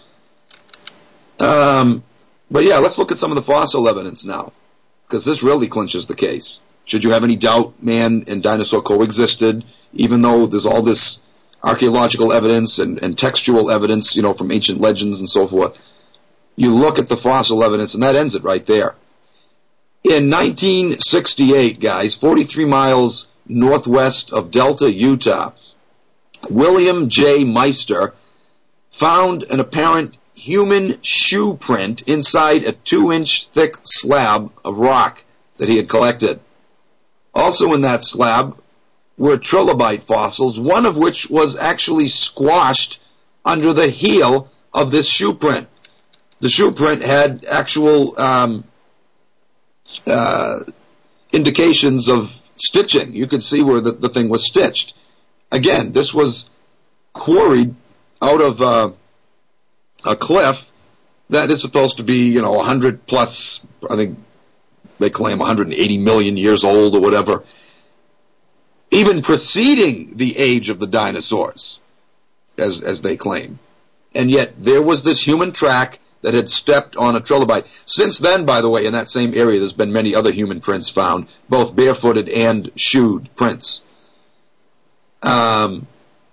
Um, but yeah, let's look at some of the fossil evidence now, because this really clinches the case. should you have any doubt, man and dinosaur coexisted, even though there's all this archaeological evidence and, and textual evidence, you know, from ancient legends and so forth. You look at the fossil evidence, and that ends it right there. In nineteen sixty-eight, guys, forty-three miles northwest of Delta, Utah, William J. Meister found an apparent human shoe print inside a two-inch thick slab of rock that he had collected. Also in that slab were trilobite fossils, one of which was actually squashed under the heel of this shoe print. The shoe print had actual um, uh, indications of stitching. You could see where the, the thing was stitched. Again, this was quarried out of uh, a cliff that is supposed to be, you know, one hundred plus, I think they claim one hundred eighty million years old or whatever, even preceding the age of the dinosaurs, as as they claim. And yet there was this human track that had stepped on a trilobite. Since then, by the way, in that same area, there's been many other human prints found, both barefooted and shoed prints. Um,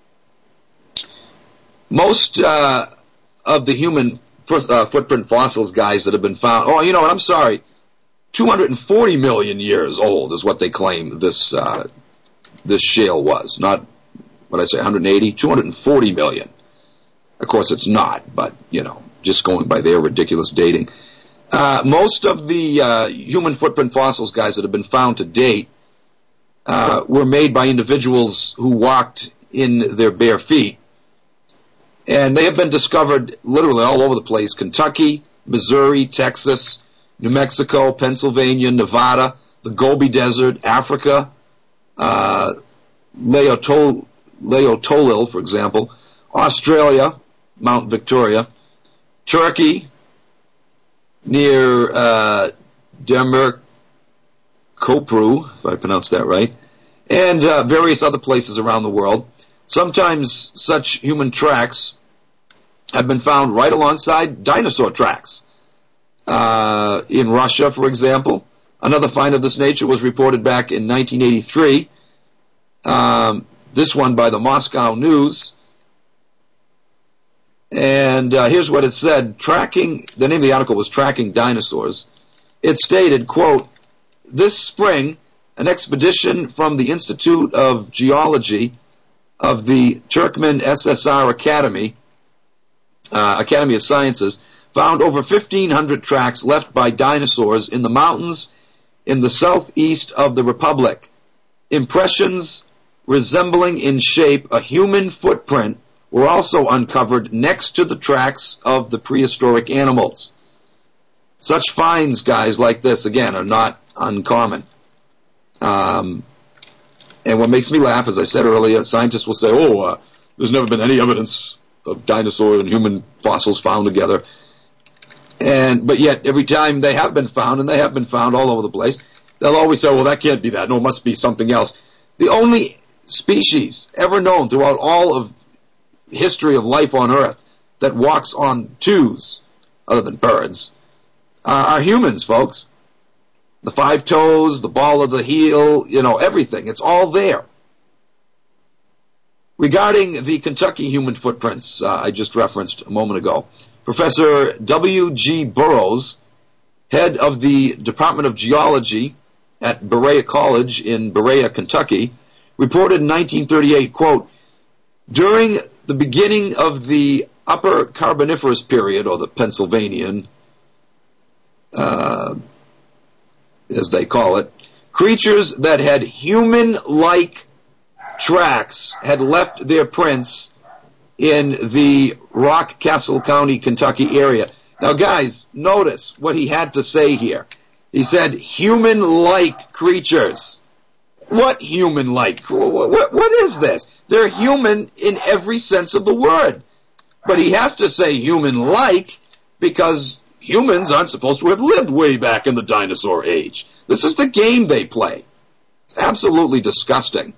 most uh, of the human first, uh, footprint fossils, guys, that have been found, oh, you know what, I'm sorry, two hundred forty million years old is what they claim this uh, this shale was. Not, what did I say, one hundred eighty? two hundred forty million. Of course, it's not, but, you know, just going by their ridiculous dating. Uh, most of the uh, human footprint fossils, guys, that have been found to date uh, were made by individuals who walked in their bare feet. And they have been discovered literally all over the place. Kentucky, Missouri, Texas, New Mexico, Pennsylvania, Nevada, the Gobi Desert, Africa, uh, Laetol- Laetolil, for example, Australia, Mount Victoria, Turkey, near uh, Demirkopru, if I pronounced that right, and uh, various other places around the world. Sometimes such human tracks have been found right alongside dinosaur tracks. Uh, in Russia, for example, another find of this nature was reported back in nineteen eighty-three. Um, this one by the Moscow News. And uh, here's what it said. Tracking, the name of the article was Tracking Dinosaurs. It stated, quote, this spring, an expedition from the Institute of Geology of the Turkmen S S R Academy, uh, Academy of Sciences, found over fifteen hundred tracks left by dinosaurs in the mountains in the southeast of the Republic. Impressions resembling in shape a human footprint were also uncovered next to the tracks of the prehistoric animals. Such finds, guys, like this, again, are not uncommon. Um, and what makes me laugh, as I said earlier, scientists will say, oh, uh, there's never been any evidence of dinosaur and human fossils found together. And but yet, every time they have been found, and they have been found all over the place, they'll always say, well, that can't be that. No, it must be something else. The only species ever known throughout all of history of life on Earth that walks on twos, other than birds, uh, are humans, folks. The five toes, the ball of the heel, you know, everything. It's all there. Regarding the Kentucky human footprints uh, I just referenced a moment ago, Professor W G Burrows, head of the Department of Geology at Berea College in Berea, Kentucky, reported in nineteen thirty-eight, quote, during the beginning of the Upper Carboniferous period, or the Pennsylvanian, uh, as they call it, creatures that had human-like tracks had left their prints in the Rock Castle County, Kentucky area. Now, guys, notice what he had to say here. He said human-like creatures. What human-like? What, what, what is this? They're human in every sense of the word. But he has to say human-like because humans aren't supposed to have lived way back in the dinosaur age. This is the game they play. It's absolutely disgusting.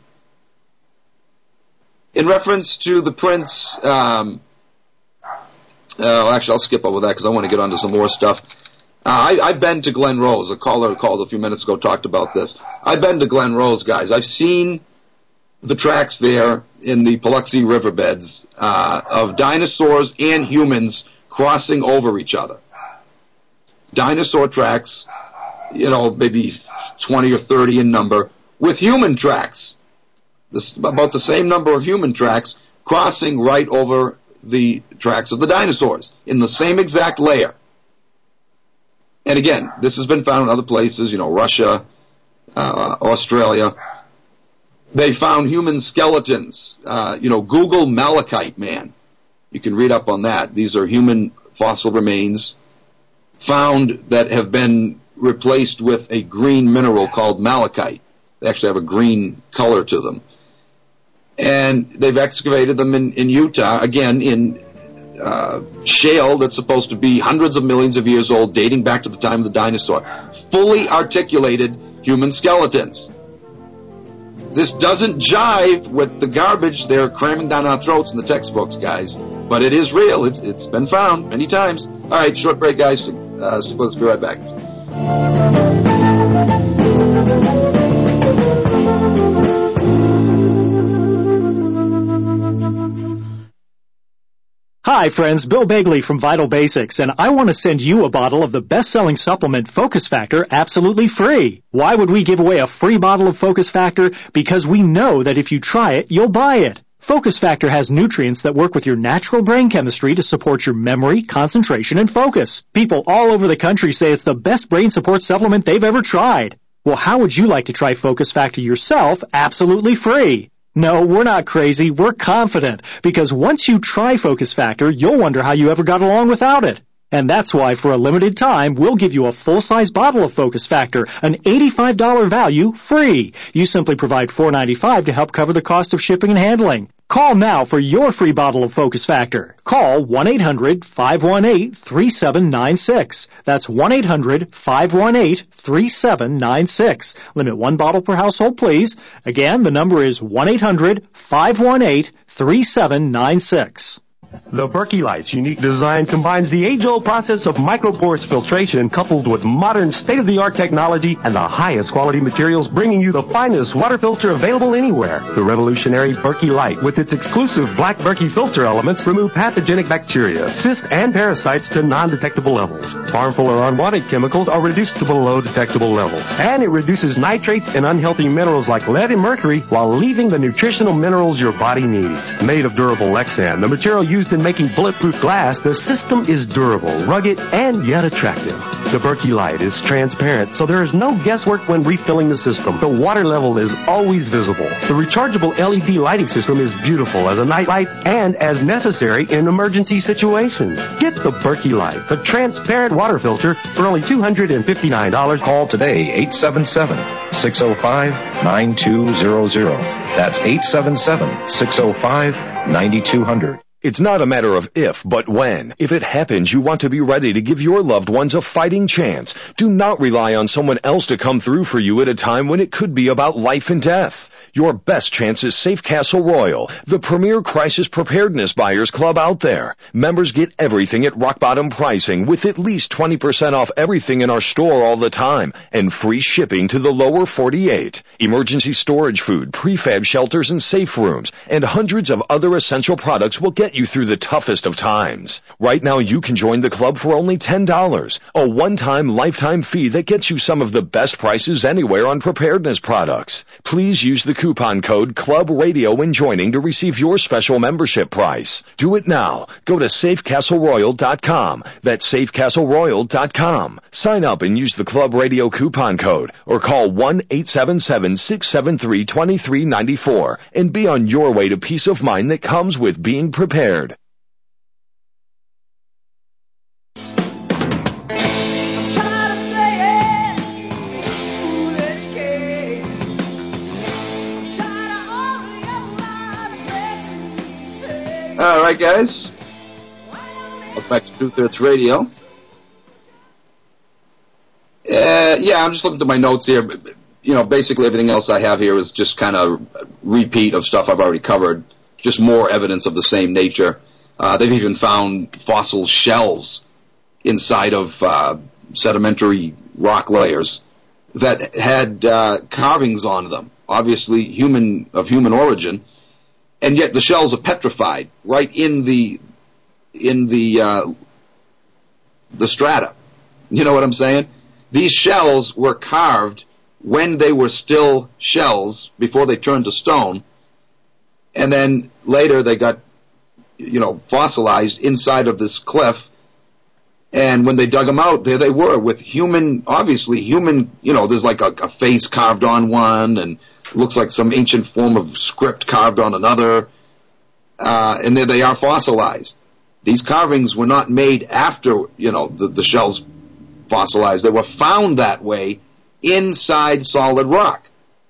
In reference to the prints, um, uh, actually I'll skip over that because I want to get onto some more stuff. Uh, I, I've been to Glen Rose. A caller called a few minutes ago, talked about this. I've been to Glen Rose, guys. I've seen the tracks there in the Paluxy riverbeds uh, of dinosaurs and humans crossing over each other. Dinosaur tracks, you know, maybe twenty or thirty in number, with human tracks. This, about the same number of human tracks crossing right over the tracks of the dinosaurs in the same exact layer. And again, this has been found in other places, you know, Russia, uh, Australia. They found human skeletons. Uh, you know, Google Malachite Man. You can read up on that. These are human fossil remains found that have been replaced with a green mineral called malachite. They actually have a green color to them. And they've excavated them in, in Utah, again, in Uh, shale that's supposed to be hundreds of millions of years old, dating back to the time of the dinosaur. Fully articulated human skeletons. This doesn't jive with the garbage they're cramming down our throats in the textbooks, guys. But it is real. It's It's been found many times. All right, short break, guys. Uh, so let's be right back. Hi friends, Bill Bagley from Vital Basics, and I want to send you a bottle of the best-selling supplement Focus Factor absolutely free. Why would we give away a free bottle of Focus Factor? Because we know that if you try it, you'll buy it. Focus Factor has nutrients that work with your natural brain chemistry to support your memory, concentration, and focus. People all over the country say it's the best brain support supplement they've ever tried. Well, how would you like to try Focus Factor yourself absolutely free? No, we're not crazy. We're confident. Because once you try Focus Factor, you'll wonder how you ever got along without it. And that's why, for a limited time, we'll give you a full-size bottle of Focus Factor, an eighty-five dollars value, free. You simply provide four dollars and ninety-five cents to help cover the cost of shipping and handling. Call now for your free bottle of Focus Factor. Call one eight hundred five one eight three seven nine six. That's one eight hundred five one eight three seven nine six. Limit one bottle per household, please. Again, the number is one eight hundred five one eight three seven nine six. The Berkey Light's unique design combines the age-old process of micropores filtration coupled with modern state-of-the-art technology and the highest quality materials, bringing you the finest water filter available anywhere. The revolutionary Berkey Light, with its exclusive black Berkey filter elements, remove pathogenic bacteria, cysts, and parasites to non-detectable levels. Harmful or unwanted chemicals are reduced to below detectable levels. And it reduces nitrates and unhealthy minerals like lead and mercury while leaving the nutritional minerals your body needs. Made of durable Lexan, the material used in making bulletproof glass, the system is durable, rugged, and yet attractive. The Berkey Light is transparent, so there is no guesswork when refilling the system. The water level is always visible. The rechargeable L E D lighting system is beautiful as a night light and as necessary in emergency situations. Get the Berkey Light, the transparent water filter, for only two hundred fifty-nine dollars. Call today, eight seven seven, six oh five, nine two zero zero. That's eight seven seven, six oh five, nine two hundred. It's not a matter of if, but when. If it happens, you want to be ready to give your loved ones a fighting chance. Do not rely on someone else to come through for you at a time when it could be about life and death. Your best chance is Safe Castle Royal, the premier crisis preparedness buyers club out there. Members get everything at rock bottom pricing with at least twenty percent off everything in our store all the time and free shipping to the lower forty-eight. Emergency storage food, prefab shelters and safe rooms, and hundreds of other essential products will get you through the toughest of times. Right now you can join the club for only ten dollars, a one-time lifetime fee that gets you some of the best prices anywhere on preparedness products. Please use the coupon code Club Radio when joining to receive your special membership price. Do it now. Go to safe castle royal dot com. That's safe castle royal dot com. Sign up and use the Club Radio coupon code or call one eight seven seven, six seven three, two three nine four and be on your way to peace of mind that comes with being prepared. All right, guys. Welcome back to Truth Hurts Radio. Uh, yeah, I'm just looking at my notes here. You know, basically everything else I have here is just kind of a repeat of stuff I've already covered. Just more evidence of the same nature. Uh, they've even found fossil shells inside of uh, sedimentary rock layers that had uh, carvings on them, obviously human of human origin, and yet the shells are petrified right in the in the uh, the strata. You know what I'm saying? These shells were carved when they were still shells before they turned to stone, and then later they got, you know, fossilized inside of this cliff. And when they dug them out, there they were with human, obviously human, you know, there's like a, a face carved on one, and it looks like some ancient form of script carved on another. Uh, and there they are fossilized. These carvings were not made after, you know, the, the shells fossilized. They were found that way inside solid rock.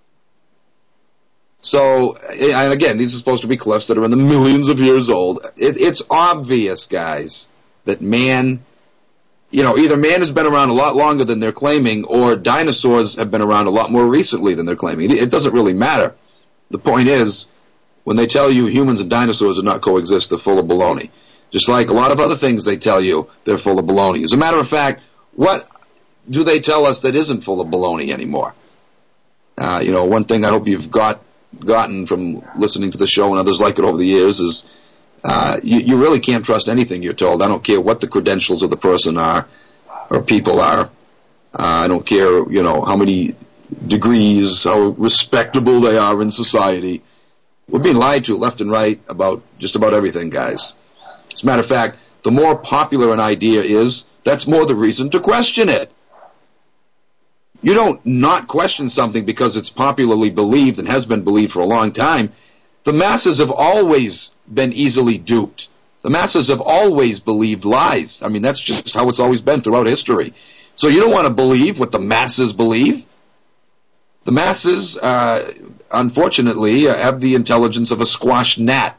So, and again, these are supposed to be cliffs that are in the millions of years old. It, it's obvious, guys, that man, you know, either man has been around a lot longer than they're claiming, or dinosaurs have been around a lot more recently than they're claiming. It doesn't really matter. The point is, when they tell you humans and dinosaurs do not coexist, they're full of baloney. Just like a lot of other things they tell you, they're full of baloney. As a matter of fact, what do they tell us that isn't full of baloney anymore? Uh, you know, one thing I hope you've got gotten from listening to the show and others like it over the years is uh, you, you really can't trust anything you're told. I don't care what the credentials of the person are or people are. Uh, I don't care, you know, how many degrees, how respectable they are in society. We're being lied to left and right about just about everything, guys. As a matter of fact, the more popular an idea is, that's more the reason to question it. You don't not question something because it's popularly believed and has been believed for a long time. The masses have always been easily duped. The masses have always believed lies. I mean, that's just how it's always been throughout history. So you don't want to believe what the masses believe. The masses, uh, unfortunately, uh, have the intelligence of a squashed gnat.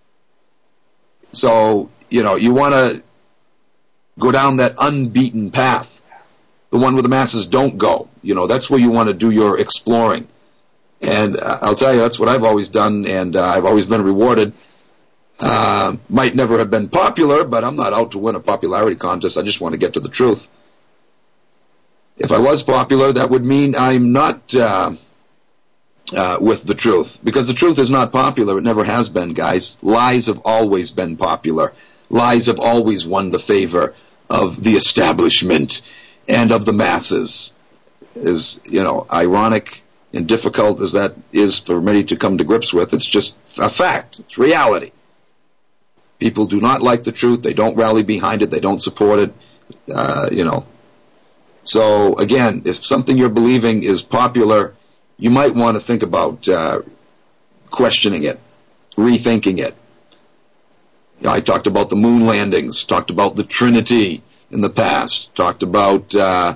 So, you know, you want to go down that unbeaten path, the one where the masses don't go. You know, that's where you want to do your exploring. And uh, I'll tell you, that's what I've always done, and uh, I've always been rewarded. Uh, might never have been popular, but I'm not out to win a popularity contest. I just want to get to the truth. If I was popular, that would mean I'm not uh, uh, with the truth, because the truth is not popular. It never has been, guys. Lies have always been popular. Lies have always won the favor of the establishment and of the masses. As, you know, ironic and difficult as that is for many to come to grips with, it's just a fact. It's reality. People do not like the truth. They don't rally behind it. They don't support it. Uh, you know. So, again, if something you're believing is popular, you might want to think about uh, questioning it, rethinking it. You know, I talked about the moon landings, talked about the Trinity in the past, talked about, uh,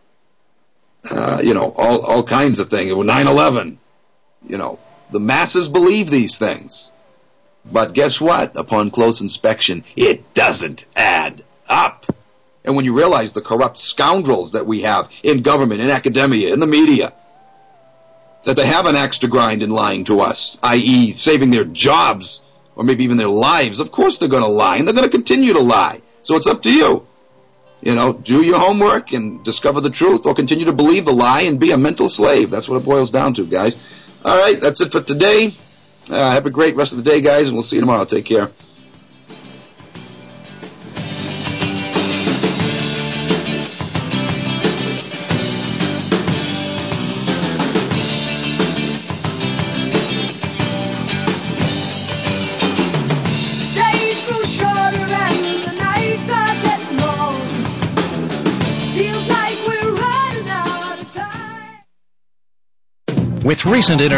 uh, you know, all, all kinds of things. nine eleven, you know, the masses believe these things. But guess what? Upon close inspection, it doesn't add up. And when you realize the corrupt scoundrels that we have in government, in academia, in the media, that they have an axe to grind in lying to us, that is saving their jobs or maybe even their lives, of course they're going to lie, and they're going to continue to lie. So it's up to you. You know, do your homework and discover the truth, or continue to believe the lie and be a mental slave. That's what it boils down to, guys. All right, that's it for today. Uh, have a great rest of the day, guys, and we'll see you tomorrow. Take care. With recent internet